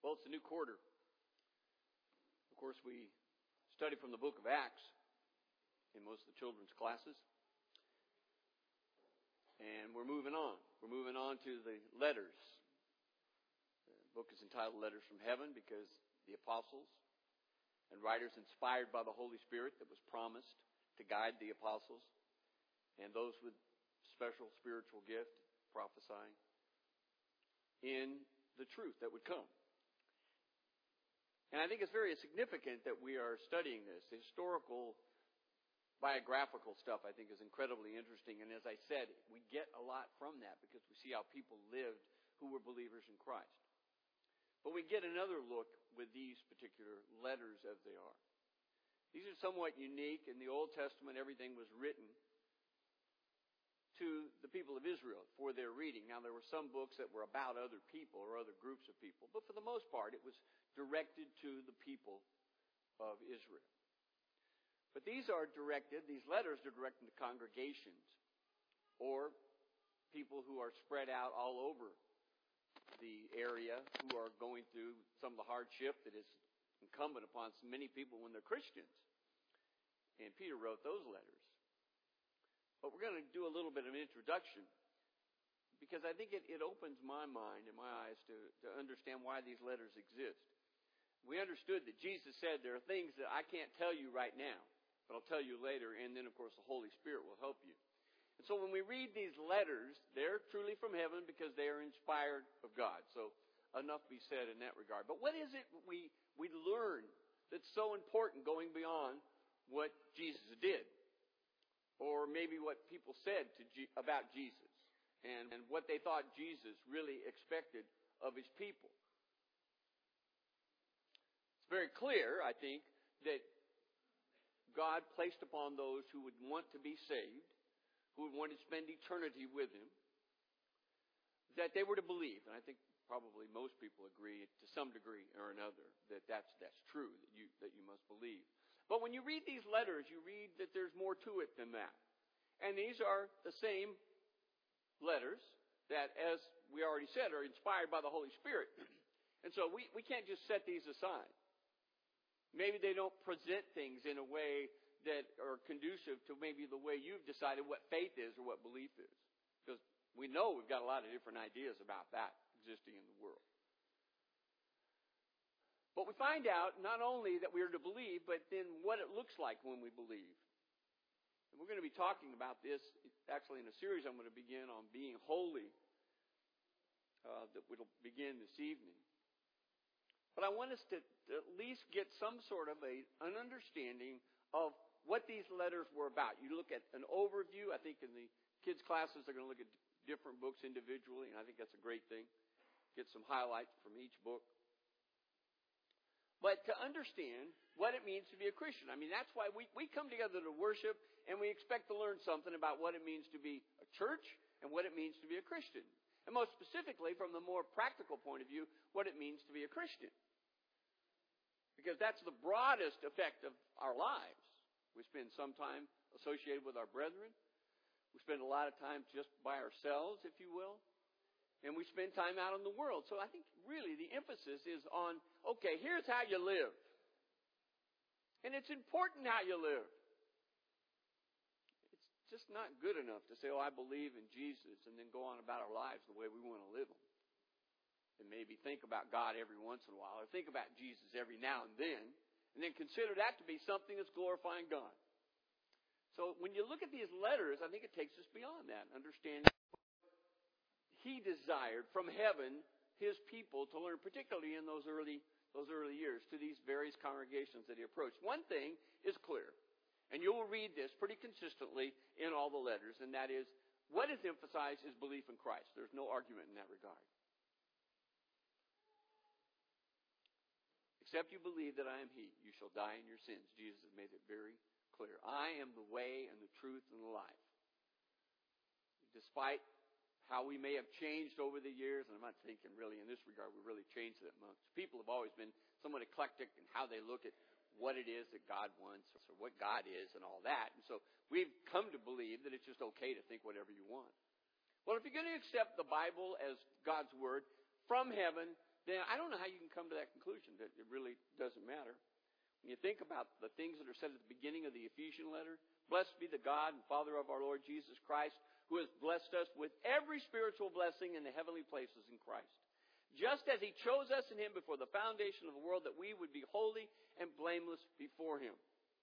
Well, it's a new quarter. Of course, we study from the book of Acts in most of the children's classes. And we're moving on. We're moving on to the letters. The book is entitled Letters from Heaven because the apostles and writers inspired by the Holy Spirit that was promised to guide the apostles and those with special spiritual gift, prophesying, in the truth that would come. And I think it's very significant that we are studying this. The historical, biographical stuff, I think, is incredibly interesting. And as I said, we get a lot from that because we see how people lived who were believers in Christ. But we get another look with these particular letters as they are. These are somewhat unique. In the Old Testament, everything was written to the people of Israel for their reading. Now, there were some books that were about other people or other groups of people. But for the most part, it was directed to the people of Israel. But these letters are directed to congregations or people who are spread out all over the area who are going through some of the hardship that is incumbent upon many people when they're Christians. And Peter wrote those letters. But we're going to do a little bit of an introduction because I think it opens my mind and my eyes to understand why these letters exist. We understood that Jesus said there are things that I can't tell you right now, but I'll tell you later, and then, of course, the Holy Spirit will help you. And so when we read these letters, they're truly from heaven because they are inspired of God. So enough be said in that regard. But what is it we learn that's so important going beyond what Jesus did? Or maybe what people said about Jesus and what they thought Jesus really expected of his people. It's very clear, I think, that God placed upon those who would want to be saved, who would want to spend eternity with him, that they were to believe. And I think probably most people agree to some degree or another that that's true, that you must believe. But when you read these letters, you read that there's more to it than that. And these are the same letters that, as we already said, are inspired by the Holy Spirit. And so we can't just set these aside. Maybe they don't present things in a way that are conducive to maybe the way you've decided what faith is or what belief is. Because we know we've got a lot of different ideas about that existing in the world. But we find out not only that we are to believe, but then what it looks like when we believe. And we're going to be talking about this actually in a series I'm going to begin on being holy that will begin this evening. But I want us to at least get some sort of an understanding of what these letters were about. You look at an overview. I think in the kids' classes they're going to look at different books individually, and I think that's a great thing. Get some highlights from each book. But to understand what it means to be a Christian. I mean, that's why we come together to worship, and we expect to learn something about what it means to be a church and what it means to be a Christian. And most specifically, from the more practical point of view, what it means to be a Christian. Because that's the broadest effect of our lives. We spend some time associated with our brethren. We spend a lot of time just by ourselves, if you will. And we spend time out in the world. So I think really the emphasis is on, okay, here's how you live. And it's important how you live. It's just not good enough to say, oh, I believe in Jesus, and then go on about our lives the way we want to live them. And maybe think about God every once in a while, or think about Jesus every now and then consider that to be something that's glorifying God. So when you look at these letters, I think it takes us beyond that, understanding he desired from heaven his people to learn, particularly in those early years, to these various congregations that he approached. One thing is clear, and you will read this pretty consistently in all the letters, and that is, what is emphasized is belief in Christ. There's no argument in that regard. Except you believe that I am he, you shall die in your sins. Jesus has made it very clear. I am the way and the truth and the life. Despite how we may have changed over the years, and I'm not thinking really in this regard we really changed that much. People have always been somewhat eclectic in how they look at what it is that God wants or what God is and all that. And so we've come to believe that it's just okay to think whatever you want. Well, if you're going to accept the Bible as God's Word from heaven then I don't know how you can come to that conclusion that it really doesn't matter. When you think about the things that are said at the beginning of the Ephesian letter, blessed be the God and Father of our Lord Jesus Christ, who has blessed us with every spiritual blessing in the heavenly places in Christ. Just as He chose us in Him before the foundation of the world, that we would be holy and blameless before Him.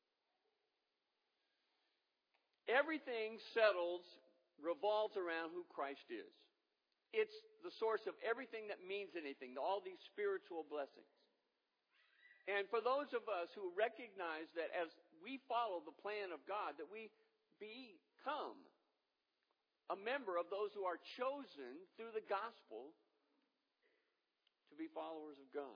Everything revolves around who Christ is. It's the source of everything that means anything, all these spiritual blessings. And for those of us who recognize that as we follow the plan of God, that we become a member of those who are chosen through the gospel to be followers of God.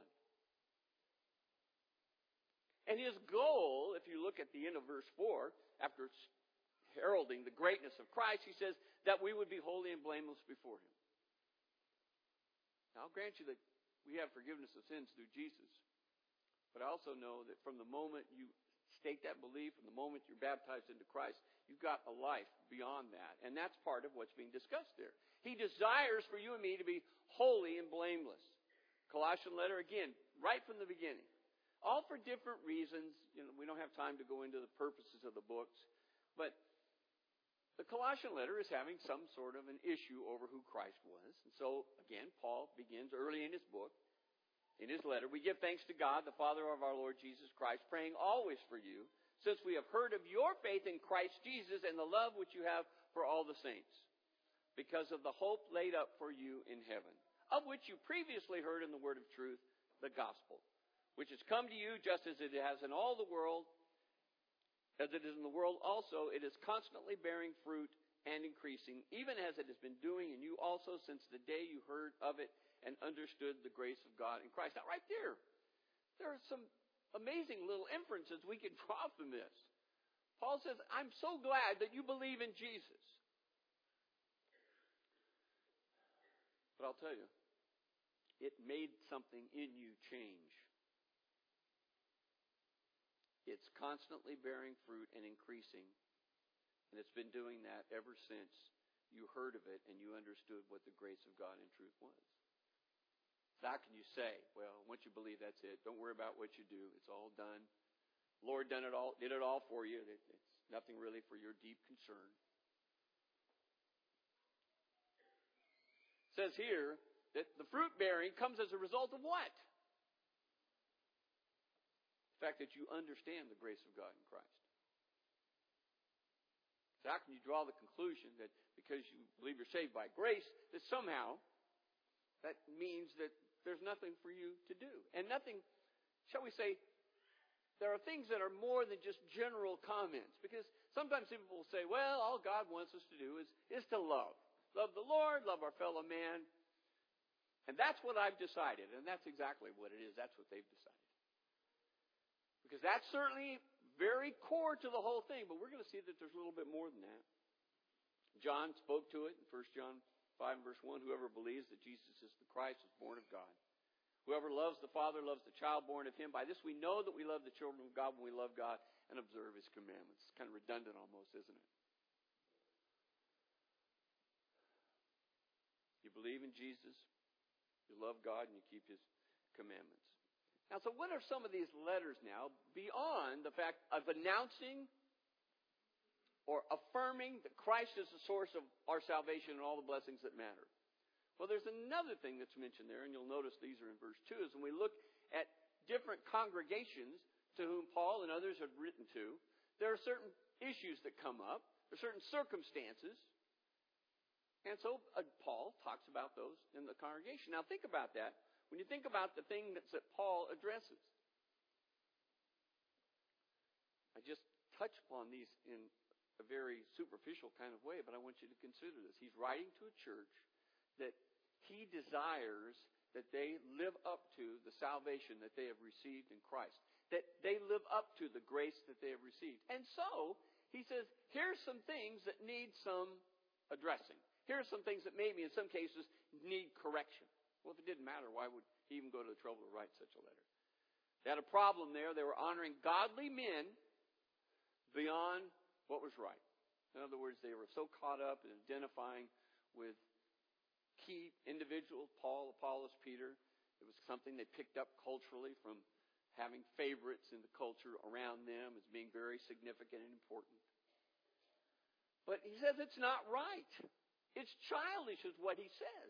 And His goal, if you look at the end of verse 4, after heralding the greatness of Christ, He says that we would be holy and blameless before Him. Now, I'll grant you that we have forgiveness of sins through Jesus. But I also know that from the moment you state that belief, from the moment you're baptized into Christ, you've got a life beyond that. And that's part of what's being discussed there. He desires for you and me to be holy and blameless. Colossian letter, again, right from the beginning. All for different reasons. We don't have time to go into the purposes of the books. But the Colossian letter is having some sort of an issue over who Christ was. And so, again, Paul begins early in his book. In his letter, we give thanks to God, the Father of our Lord Jesus Christ, praying always for you, since we have heard of your faith in Christ Jesus and the love which you have for all the saints, because of the hope laid up for you in heaven, of which you previously heard in the word of truth, the gospel, which has come to you just as it has in all the world, as it is in the world also. It is constantly bearing fruit and increasing, even as it has been doing in you also since the day you heard of it and understood the grace of God in Christ. Now, right there are some amazing little inferences we can draw from this. Paul says, I'm so glad that you believe in Jesus. But I'll tell you, it made something in you change. It's constantly bearing fruit and increasing. And it's been doing that ever since you heard of it and you understood what the grace of God in truth was. So how can you say, well, once you believe, that's it. Don't worry about what you do. It's all done. Lord did it all for you. It's nothing really for your deep concern. It says here that the fruit bearing comes as a result of what? The fact that you understand the grace of God in Christ. So how can you draw the conclusion that because you believe you're saved by grace, that somehow that means that there's nothing for you to do? And nothing, shall we say, there are things that are more than just general comments. Because sometimes people will say, well, all God wants us to do is to love. Love the Lord, love our fellow man. And that's what I've decided. And that's exactly what it is. That's what they've decided. Because that's certainly very core to the whole thing. But we're going to see that there's a little bit more than that. John spoke to it in 1 John 5 verse 1, whoever believes that Jesus is the Christ is born of God. Whoever loves the Father loves the child born of Him. By this we know that we love the children of God when we love God and observe His commandments. It's kind of redundant almost, isn't it? You believe in Jesus, you love God, and you keep His commandments. Now, so what are some of these letters now beyond the fact of announcing or affirming that Christ is the source of our salvation and all the blessings that matter? Well, there's another thing that's mentioned there, and you'll notice these are in verse 2, is when we look at different congregations to whom Paul and others have written to, there are certain issues that come up, there are certain circumstances, and so Paul talks about those in the congregation. Now think about that. When you think about the thing that Paul addresses, I just touched upon these in a very superficial kind of way, but I want you to consider this. He's writing to a church that he desires that they live up to the salvation that they have received in Christ, that they live up to the grace that they have received. And so, he says, here's some things that need some addressing. Here are some things that maybe in some cases need correction. Well, if it didn't matter, why would he even go to the trouble to write such a letter? They had a problem there. They were honoring godly men beyond what was right. In other words, they were so caught up in identifying with key individuals, Paul, Apollos, Peter, It was something they picked up culturally from having favorites in the culture around them as being very significant and important. But he says it's not right. It's childish is what he says.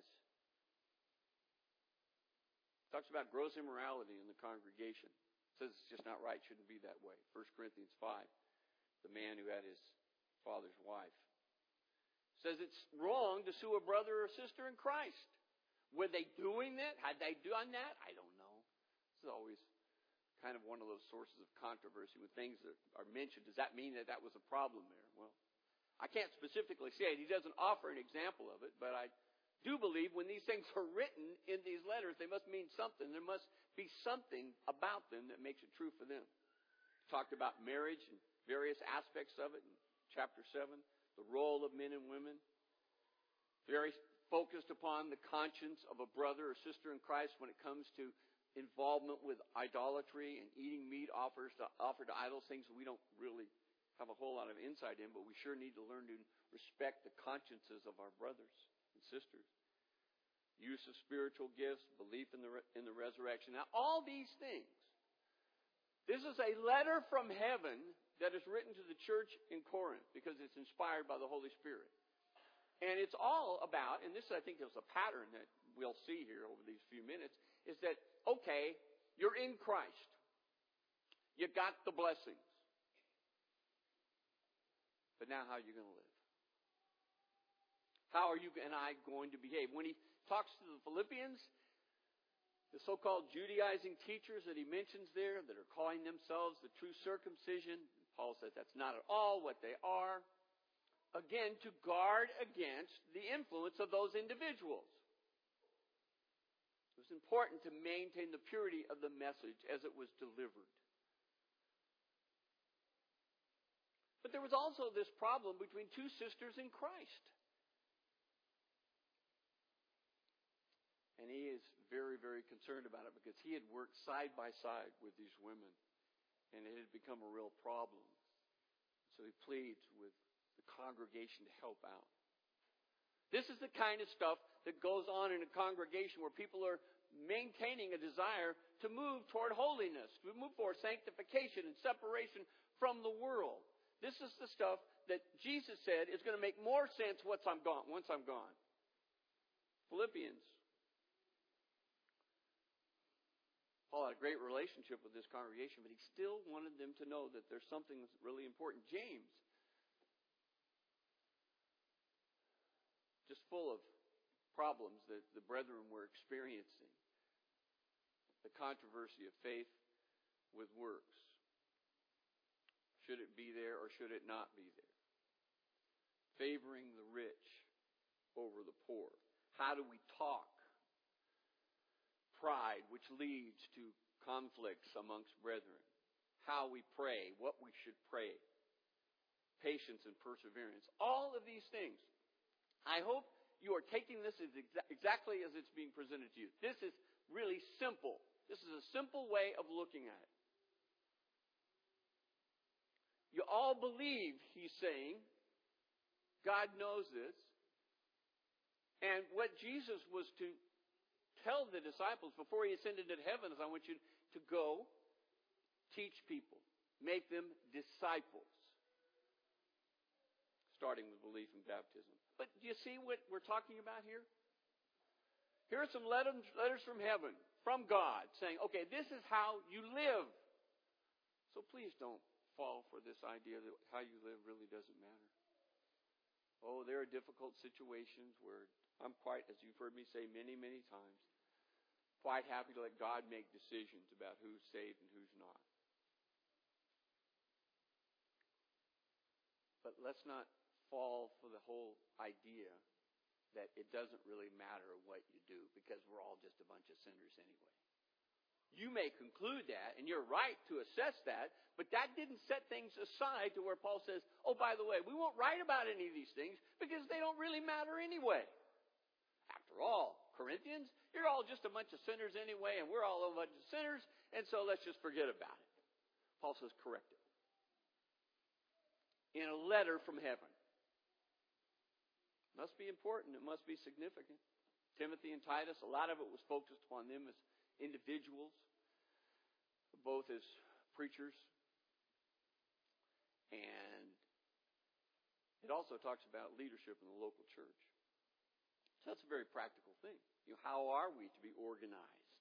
Talks about gross immorality in the congregation. Says it's just not right. Shouldn't be that way. 1 Corinthians 5. The man who had his father's wife. Says it's wrong to sue a brother or sister in Christ. Were they doing that? Had they done that? I don't know. This is always kind of one of those sources of controversy when things are mentioned. Does that mean that was a problem there? Well, I can't specifically say it. He doesn't offer an example of it, but I do believe when these things are written in these letters, they must mean something. There must be something about them that makes it true for them. Talked about marriage and various aspects of it in chapter 7. The role of men and women. Very focused upon the conscience of a brother or sister in Christ when it comes to involvement with idolatry and eating meat offered to idols, things that we don't really have a whole lot of insight in, but we sure need to learn to respect the consciences of our brothers and sisters. Use of spiritual gifts, belief in the resurrection. Now, all these things. This is a letter from heaven that is written to the church in Corinth because it's inspired by the Holy Spirit. And it's all about, and this I think is a pattern that we'll see here over these few minutes, is that, okay, you're in Christ. You got the blessings. But now how are you going to live? How are you and I going to behave? When he talks to the Philippians, the so-called Judaizing teachers that he mentions there that are calling themselves the true circumcision, Paul says that's not at all what they are. Again, to guard against the influence of those individuals. It was important to maintain the purity of the message as it was delivered. But there was also this problem between two sisters in Christ. And he is very, very concerned about it because he had worked side by side with these women. And it had become a real problem. So he pleads with the congregation to help out. This is the kind of stuff that goes on in a congregation where people are maintaining a desire to move toward holiness, to move for sanctification and separation from the world. This is the stuff that Jesus said is going to make more sense once I'm gone. Philippians. Paul had a great relationship with this congregation, but he still wanted them to know that there's something that's really important. James, just full of problems that the brethren were experiencing. The controversy of faith with works. Should it be there or should it not be there? Favoring the rich over the poor. How do we talk? Pride, which leads to conflicts amongst brethren. How we pray, what we should pray. Patience and perseverance. All of these things. I hope you are taking this as exactly as it's being presented to you. This is really simple. This is a simple way of looking at it. You all believe, he's saying. God knows this. And what Jesus was to tell the disciples before he ascended to heaven is I want you to go teach people. Make them disciples. Starting with belief in baptism. But do you see what we're talking about here? Here are some letters from heaven, from God, saying, okay, this is how you live. So please don't fall for this idea that how you live really doesn't matter. Oh, there are difficult situations where I'm quite, as you've heard me say many, many times, quite happy to let God make decisions about who's saved and who's not. But let's not fall for the whole idea that it doesn't really matter what you do because we're all just a bunch of sinners anyway. You may conclude that, and you're right to assess that, but that didn't set things aside to where Paul says, oh, by the way, we won't write about any of these things because they don't really matter anyway. After all, Corinthians, you're all just a bunch of sinners anyway, and we're all a bunch of sinners, and so let's just forget about it. Paul says, correct it. In a letter from heaven. It must be important. It must be significant. Timothy and Titus, a lot of it was focused upon them as individuals, both as preachers, and it also talks about leadership in the local church. So that's a very practical thing. How are we to be organized?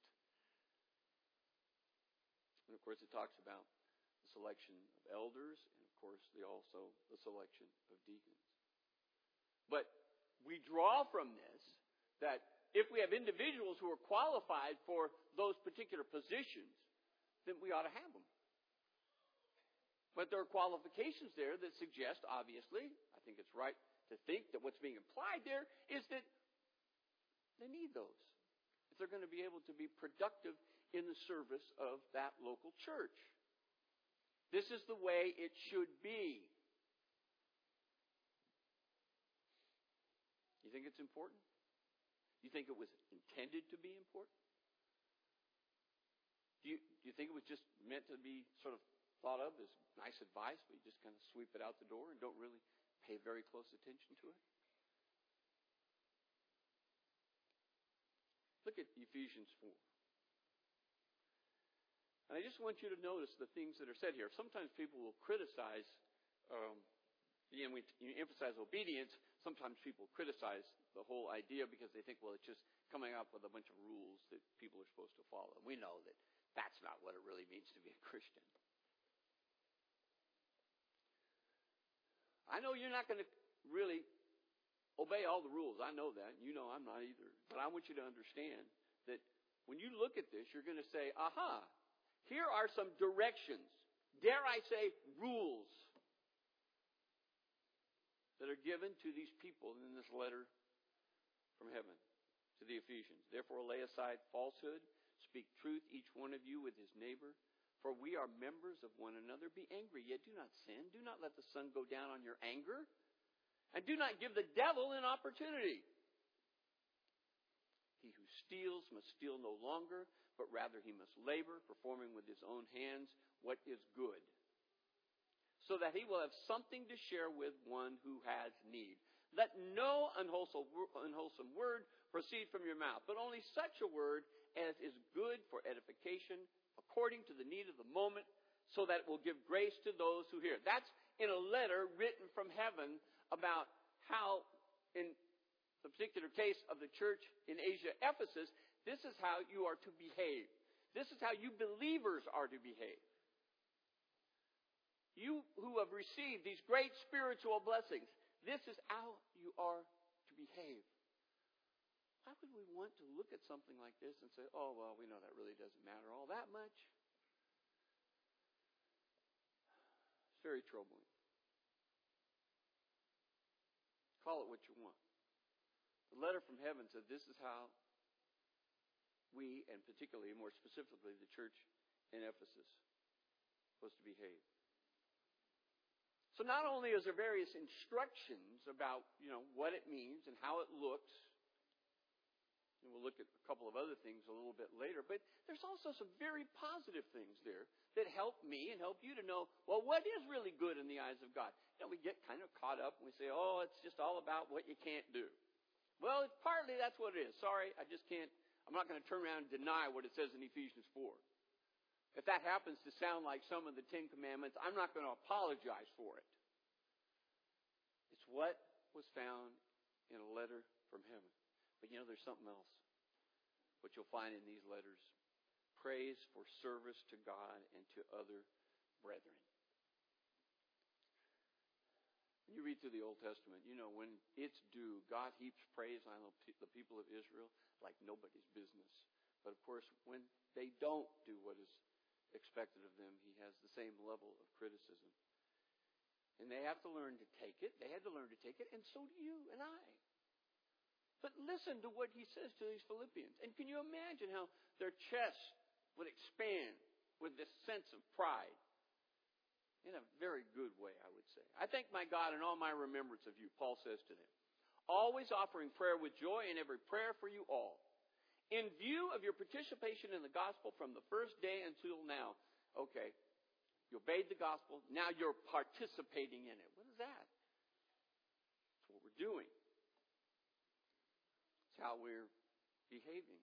And of course, it talks about the selection of elders, and of course, also the selection of deacons. But we draw from this that if we have individuals who are qualified for those particular positions, then we ought to have them. But there are qualifications there that suggest, obviously, I think it's right to think that what's being implied there is that they need those if they're going to be able to be productive in the service of that local church. This is the way it should be. You think it's important? You think it was intended to be important? Do you think it was just meant to be sort of thought of as nice advice, but you just kind of sweep it out the door and don't really pay very close attention to it? Look at Ephesians 4. And I just want you to notice the things that are said here. Sometimes people will criticize, we emphasize obedience. Sometimes people criticize the whole idea because they think, well, it's just coming up with a bunch of rules that people are supposed to follow. And we know that that's not what it really means to be a Christian. I know you're not going to really obey all the rules. I know that. You know I'm not either. But I want you to understand that when you look at this, you're going to say, aha, here are some directions. Dare I say, rules that are given to these people in this letter from heaven to the Ephesians. Therefore, lay aside falsehood. Speak truth, each one of you with his neighbor. For we are members of one another. Be angry, yet do not sin. Do not let the sun go down on your anger. And do not give the devil an opportunity. He who steals must steal no longer, but rather he must labor, performing with his own hands what is good, so that he will have something to share with one who has need. Let no unwholesome word proceed from your mouth, but only such a word as is good for edification, according to the need of the moment, so that it will give grace to those who hear. That's in a letter written from heaven about how, in the particular case of the church in Asia, Ephesus, this is how you are to behave. This is how you believers are to behave. You who have received these great spiritual blessings, this is how you are to behave. Why would we want to look at something like this and say, oh, well, we know that really doesn't matter all that much? It's very troubling. Call it what you want. The letter from heaven said this is how we, and particularly, more specifically, the church in Ephesus, was to behave. So not only is there various instructions about, what it means and how it looks, and we'll look at a couple of other things a little bit later, but there's also some very positive things there that help me and help you to know, well, what is really good in the eyes of God? We get kind of caught up and we say, oh, it's just all about what you can't do. Well, partly that's what it is. Sorry, I'm not going to turn around and deny what it says in Ephesians 4. If that happens to sound like some of the Ten Commandments, I'm not going to apologize for it. It's what was found in a letter from heaven. But there's something else. What you'll find in these letters. Praise for service to God and to other brethren. When you read through the Old Testament, when it's due, God heaps praise on the people of Israel like nobody's business. But of course, when they don't do what is expected of them, he has the same level of criticism. And they have to learn to take it. They had to learn to take it, and so do you and I. But listen to what he says to these Philippians. And can you imagine how their chests would expand with this sense of pride? In a very good way, I would say. I thank my God in all my remembrance of you, Paul says to them. Always offering prayer with joy in every prayer for you all. In view of your participation in the gospel from the first day until now. Okay, you obeyed the gospel. Now you're participating in it. What is that? That's what we're doing. It's how we're behaving.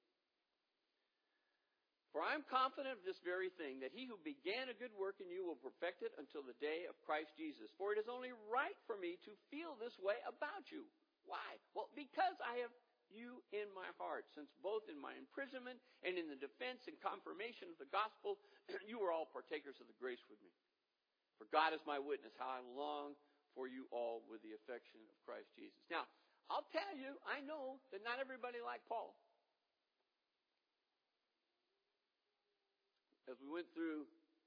For I am confident of this very thing, that he who began a good work in you will perfect it until the day of Christ Jesus. For it is only right for me to feel this way about you. Why? Well, because I have you in my heart, since both in my imprisonment and in the defense and confirmation of the gospel, you are all partakers of the grace with me. For God is my witness, how I long for you all with the affection of Christ Jesus. Now, I'll tell you, I know that not everybody liked Paul. As we went through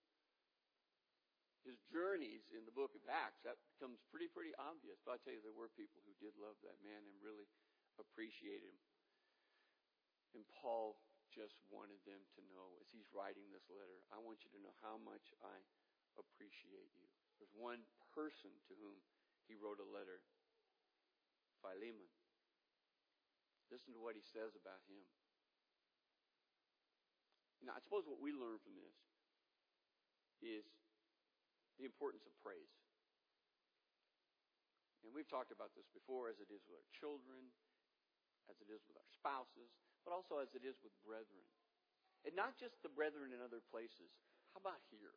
his journeys in the book of Acts, that becomes pretty obvious. But I'll tell you, there were people who did love that man and really appreciated him. And Paul just wanted them to know, as he's writing this letter, I want you to know how much I appreciate you. There's one person to whom he wrote a letter, Philemon. Listen to what he says about him. Now, I suppose what we learn from this is the importance of praise. And we've talked about this before, as it is with our children, as it is with our spouses, but also as it is with brethren. And not just the brethren in other places. How about here?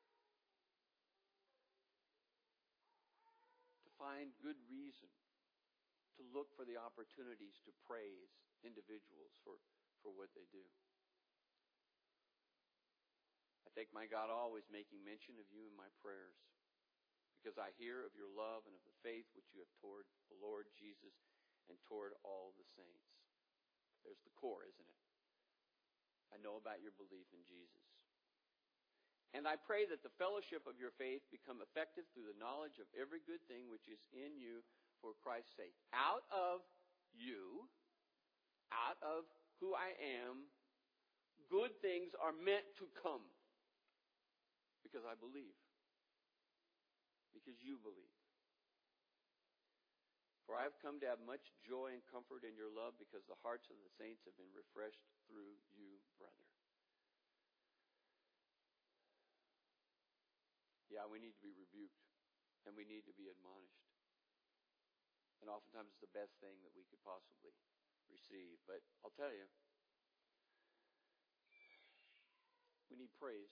To find good reason to look for the opportunities to praise individuals for what they do. I thank my God always making mention of you in my prayers, because I hear of your love and of the faith which you have toward the Lord Jesus and toward all the saints. There's the core, isn't it? I know about your belief in Jesus. And I pray that the fellowship of your faith become effective through the knowledge of every good thing which is in you for Christ's sake. Out of you, out of who I am, good things are meant to come. Because I believe. Because you believe. For I have come to have much joy and comfort in your love, because the hearts of the saints have been refreshed through you, brother. Yeah, we need to be rebuked. And we need to be admonished. And oftentimes it's the best thing that we could possibly receive. But I'll tell you, we need praise.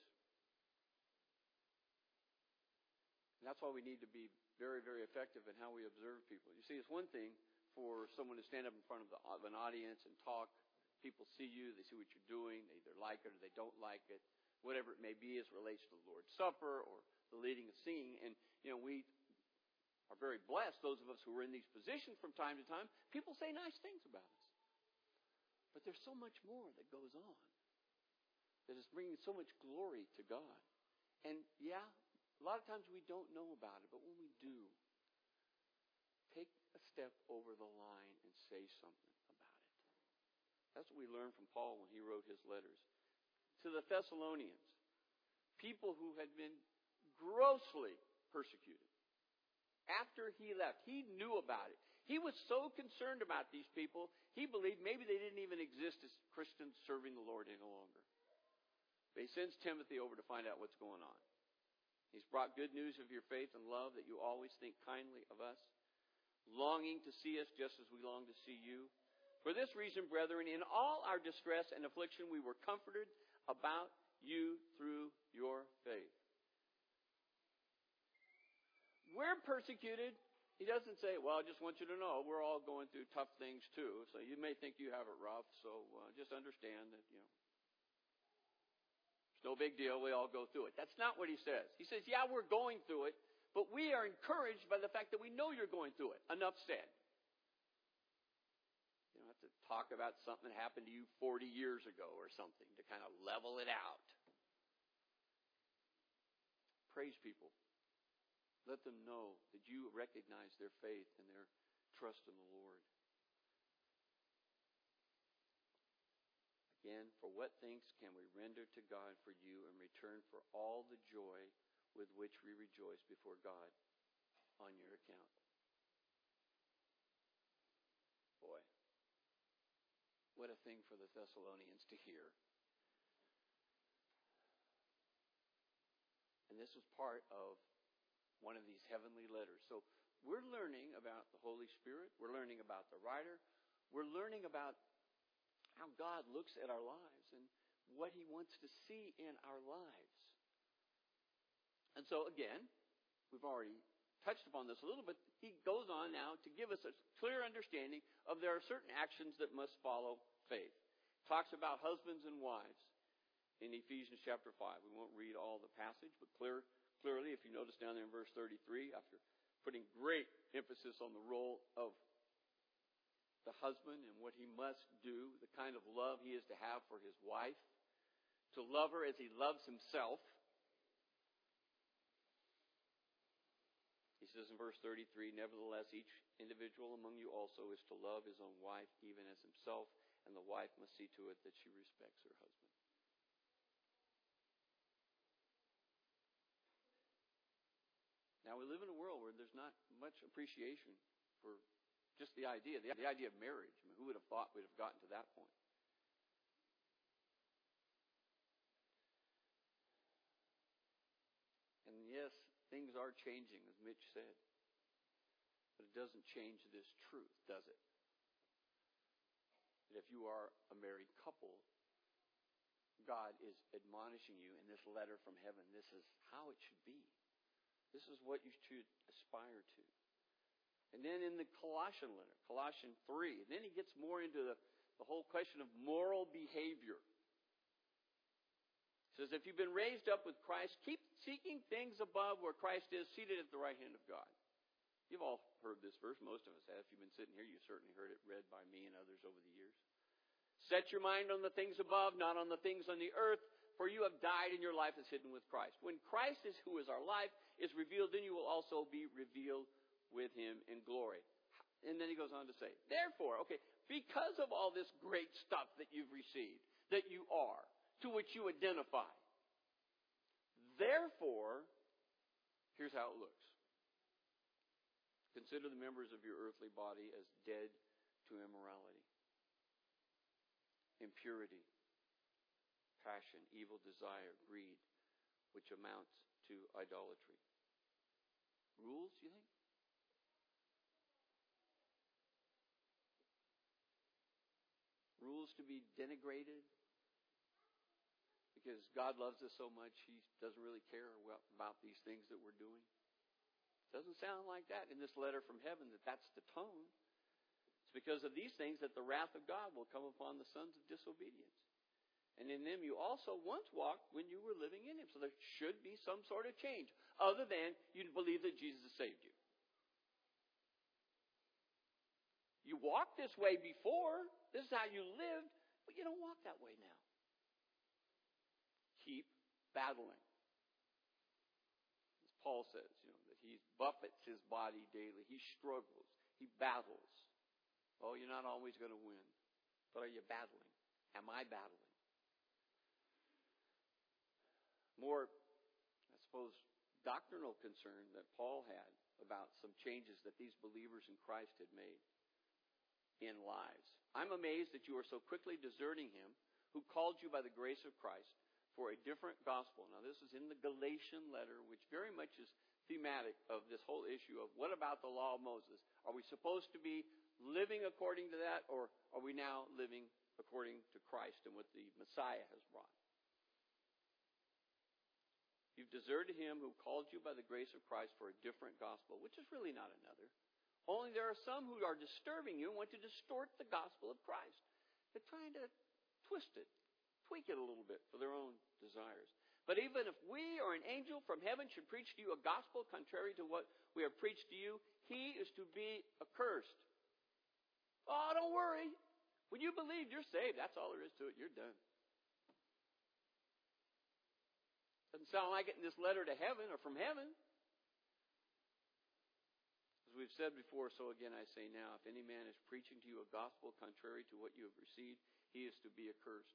And that's why we need to be very effective in how we observe people. You see, it's one thing for someone to stand up in front of an audience and talk. People see you, they see what you're doing, they either like it or they don't like it, whatever it may be as it relates to the Lord's Supper or the leading of singing. And, we are very blessed, those of us who are in these positions from time to time. People say nice things about us. But there's so much more that goes on that is bringing so much glory to God. And, yeah, a lot of times we don't know about it, but when we do, take a step over the line and say something about it. That's what we learned from Paul when he wrote his letters. To the Thessalonians, people who had been grossly persecuted. After he left, he knew about it. He was so concerned about these people, he believed maybe they didn't even exist as Christians serving the Lord any longer. But he sends Timothy over to find out what's going on. He's brought good news of your faith and love, that you always think kindly of us, longing to see us just as we long to see you. For this reason, brethren, in all our distress and affliction, we were comforted about you through your faith. We're persecuted. He doesn't say, well, I just want you to know, we're all going through tough things too. So you may think you have it rough, so just understand that, no big deal. We all go through it. That's not what he says. He says, yeah, we're going through it, but we are encouraged by the fact that we know you're going through it. Enough said. You don't have to talk about something that happened to you 40 years ago or something to kind of level it out. Praise people. Let them know that you recognize their faith and their trust in the Lord. Again, for what thanks can we render to God for you in return for all the joy with which we rejoice before God on your account? Boy, what a thing for the Thessalonians to hear. And this was part of one of these heavenly letters. So we're learning about the Holy Spirit. We're learning about the writer. We're learning about how God looks at our lives and what He wants to see in our lives. And so again, we've already touched upon this a little bit. He goes on now to give us a clear understanding of there are certain actions that must follow faith. Talks about husbands and wives in Ephesians chapter 5. We won't read all the passage, but clearly, if you notice down there in verse 33, after putting great emphasis on the role of the husband and what he must do, the kind of love he is to have for his wife, to love her as he loves himself. He says in verse 33, nevertheless, each individual among you also is to love his own wife even as himself, and the wife must see to it that she respects her husband. Now, we live in a world where there's not much appreciation for just the idea of marriage. I mean, who would have thought we'd have gotten to that point? And yes, things are changing, as Mitch said. But it doesn't change this truth, does it? That if you are a married couple, God is admonishing you in this letter from heaven. This is how it should be. This is what you should aspire to. And then in the Colossian letter, Colossians 3, then he gets more into the whole question of moral behavior. It says, if you've been raised up with Christ, keep seeking things above where Christ is, seated at the right hand of God. You've all heard this verse. Most of us have. If you've been sitting here, you've certainly heard it read by me and others over the years. Set your mind on the things above, not on the things on the earth, for you have died and your life is hidden with Christ. When Christ is who is our life is revealed, then you will also be revealed with him in glory. And then he goes on to say, therefore, because of all this great stuff that you've received, that you are, to which you identify, therefore, here's how it looks. Consider the members of your earthly body as dead to immorality, impurity, passion, evil desire, greed, which amounts to idolatry. Rules, you think? Rules to be denigrated because God loves us so much he doesn't really care about these things that we're doing. It doesn't sound like that in this letter from heaven that that's the tone. It's because of these things that the wrath of God will come upon the sons of disobedience. And in them you also once walked when you were living in him. So there should be some sort of change other than you believe that Jesus saved you. You walked this way before. This is how you lived. But you don't walk that way now. Keep battling. As Paul says, that he buffets his body daily. He struggles. He battles. Oh, you're not always going to win. But are you battling? Am I battling? More, I suppose, doctrinal concern that Paul had about some changes that these believers in Christ had made in lives. I'm amazed that you are so quickly deserting him who called you by the grace of Christ for a different gospel. Now, this is in the Galatian letter, which very much is thematic of this whole issue of what about the law of Moses? Are we supposed to be living according to that, or are we now living according to Christ and what the Messiah has brought? You've deserted him who called you by the grace of Christ for a different gospel, which is really not another. Only there are some who are disturbing you and want to distort the gospel of Christ. They're trying to twist it, tweak it a little bit for their own desires. But even if we or an angel from heaven should preach to you a gospel contrary to what we have preached to you, he is to be accursed. Oh, don't worry. When you believe, you're saved. That's all there is to it. You're done. Doesn't sound like it in this letter to heaven or from heaven. As we've said before, so again I say now, if any man is preaching to you a gospel contrary to what you have received, he is to be accursed.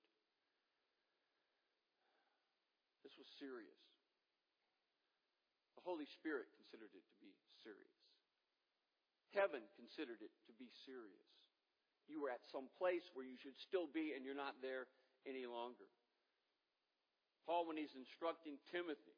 This was serious. The Holy Spirit considered it to be serious. Heaven considered it to be serious. You were at some place where you should still be, and you're not there any longer. Paul, when he's instructing Timothy,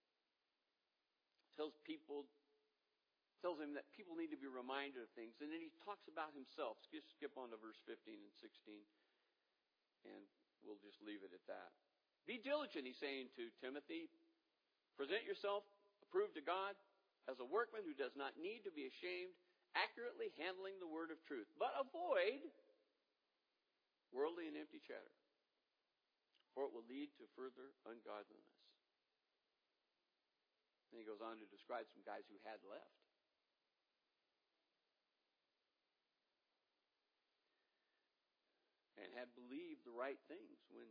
tells him that people need to be reminded of things. And then he talks about himself. Skip on to verse 15 and 16. And we'll just leave it at that. Be diligent, he's saying to Timothy. Present yourself approved to God as a workman who does not need to be ashamed, accurately handling the word of truth. But avoid worldly and empty chatter, for it will lead to further ungodliness. Then he goes on to describe some guys who had left. And had believed the right things when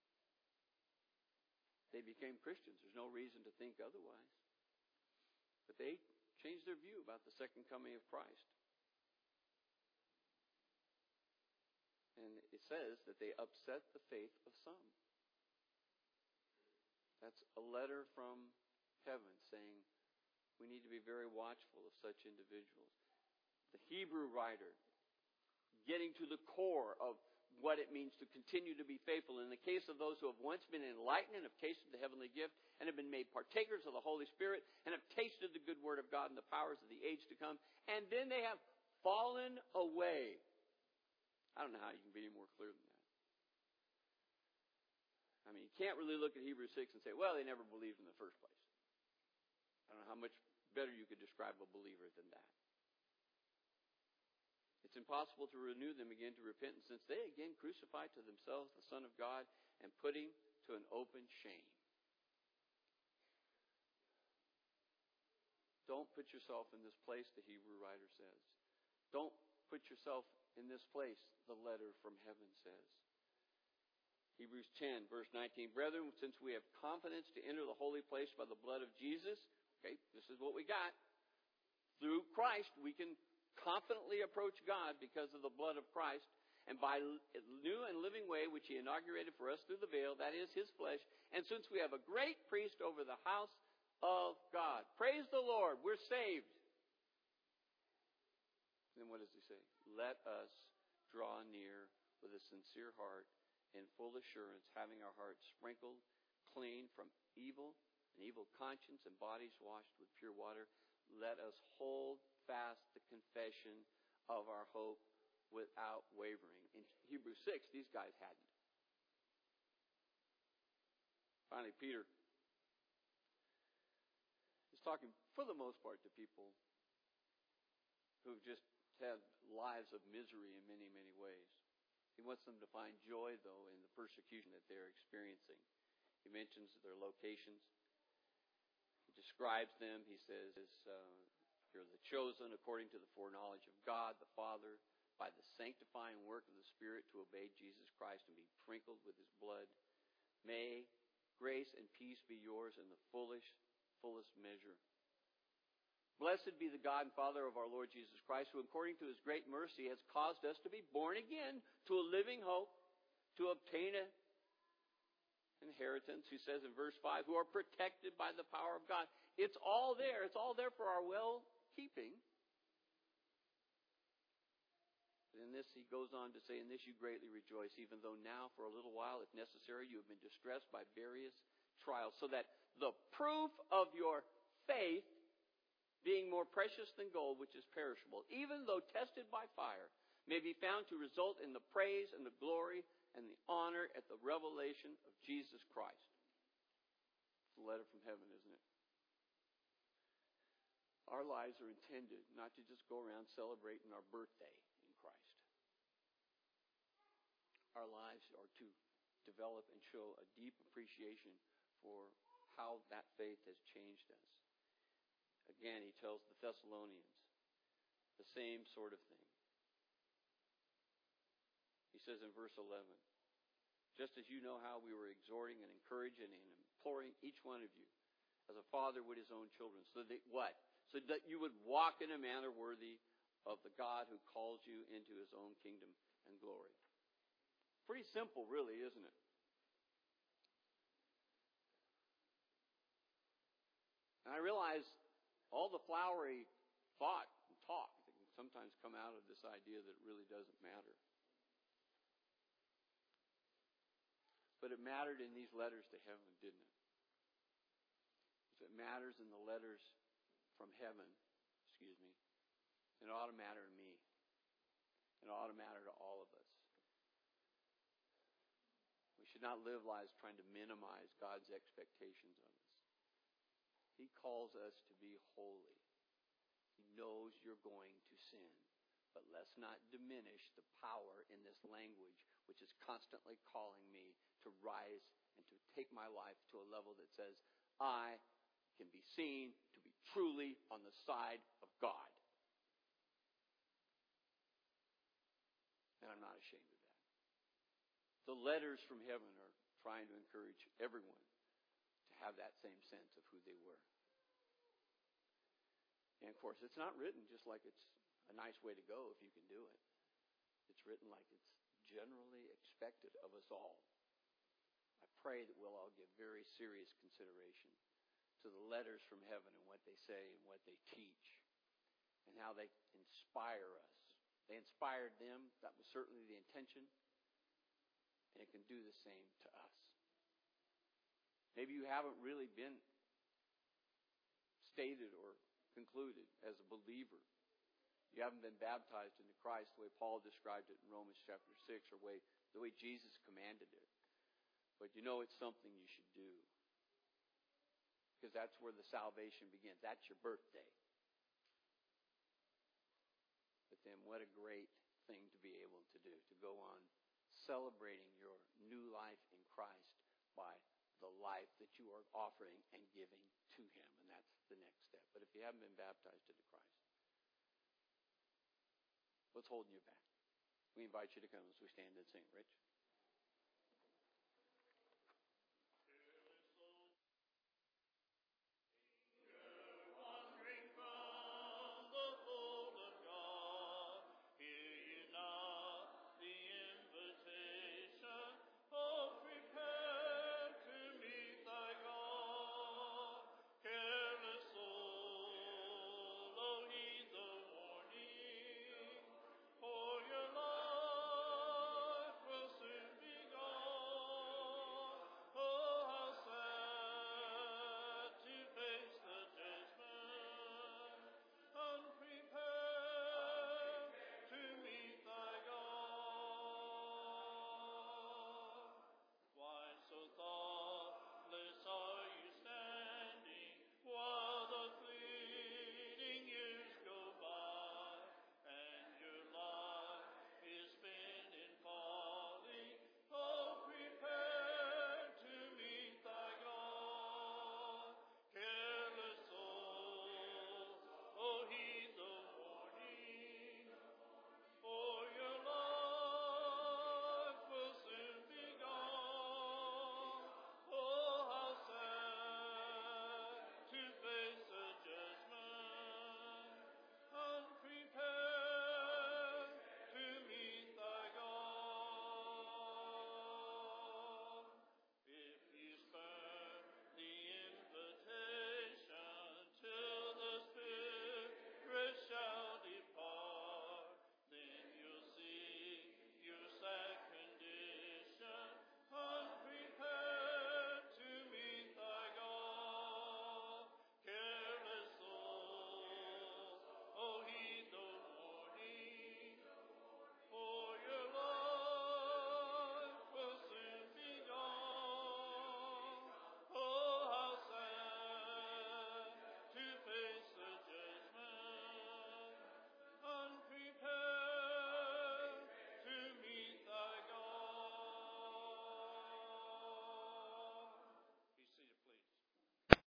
they became Christians. There's no reason to think otherwise. But they changed their view about the second coming of Christ. And it says that they upset the faith of some. That's a letter from heaven saying we need to be very watchful of such individuals. The Hebrew writer getting to the core of what it means to continue to be faithful. In the case of those who have once been enlightened and have tasted the heavenly gift and have been made partakers of the Holy Spirit and have tasted the good word of God and the powers of the age to come, and then they have fallen away. I don't know how you can be any more clear than that. I mean, you can't really look at Hebrews 6 and say, well, they never believed in the first place. I don't know how much better you could describe a believer than that. It's impossible to renew them again to repentance, since they again crucified to themselves the Son of God and put him to an open shame. Don't put yourself in this place, the Hebrew writer says. Don't put yourself in this place, the letter from heaven says. Hebrews 10, verse 19. Brethren, since we have confidence to enter the holy place by the blood of Jesus, okay, this is what we got. Through Christ, we can confidently approach God because of the blood of Christ, and by a new and living way which he inaugurated for us through the veil, that is his flesh. And since we have a great priest over the house of God. Praise the Lord, we're saved. Then what does he say? Let us draw near with a sincere heart in full assurance, having our hearts sprinkled clean from evil, an evil conscience, and bodies washed with pure water. Let us hold fast the confession of our hope without wavering. In Hebrews 6, these guys hadn't. Finally, Peter is talking, for the most part, to people who've just had lives of misery in many, many ways. He wants them to find joy, though, in the persecution that they're experiencing. He mentions their locations. He describes them. He says, you're the chosen according to the foreknowledge of God the Father, by the sanctifying work of the Spirit, to obey Jesus Christ and be sprinkled with his blood. May grace and peace be yours in the fullest measure. Blessed be the God and Father of our Lord Jesus Christ, who according to his great mercy has caused us to be born again to a living hope, to obtain an inheritance, who says in verse 5, who are protected by the power of God. It's all there. It's all there for our well-keeping. But in this, he goes on to say, in this you greatly rejoice, even though now for a little while, if necessary, you have been distressed by various trials, so that the proof of your faith, being more precious than gold, which is perishable, even though tested by fire, may be found to result in the praise and the glory and the honor at the revelation of Jesus Christ. It's a letter from heaven, isn't it? Our lives are intended not to just go around celebrating our birthday in Christ. Our lives are to develop and show a deep appreciation for how that faith has changed us. Again, he tells the Thessalonians the same sort of thing. He says in verse 11, just as you know how we were exhorting and encouraging and imploring each one of you as a father would his own children. So that what? So that you would walk in a manner worthy of the God who calls you into his own kingdom and glory. Pretty simple, really, isn't it? And I realize all the flowery thought and talk that can sometimes come out of this idea that it really doesn't matter. But it mattered in these letters to heaven, didn't it? If it matters in the letters from heaven, it ought to matter to me. It ought to matter to all of us. should not live lives trying to minimize God's expectations of us. He calls us to be holy. He knows you're going to sin. But let's not diminish the power in this language, which is constantly calling me to rise and to take my life to a level that says, I can be seen to be truly on the side of God. And I'm not ashamed of that. The letters from heaven are trying to encourage everyone to have that same sense of who they were. And of course, it's not written just like it's a nice way to go if you can do it. It's written like it's generally expected of us all. I pray that we'll all give very serious consideration to the letters from heaven and what they say and what they teach and how they inspire us. They inspired them. That was certainly the intention. And it can do the same to us. Maybe you haven't really been stated or concluded as a believer. You haven't been baptized into Christ the way Paul described it in Romans chapter 6 or the way Jesus commanded it. But you know it's something you should do. Because that's where the salvation begins. That's your birthday. But then what a great thing to be able to do. To go on celebrating your new life in Christ by the life that you are offering and giving to Him. And that's the next step. But if you haven't been baptized into Christ, what's holding you back? We invite you to come as we stand and sing.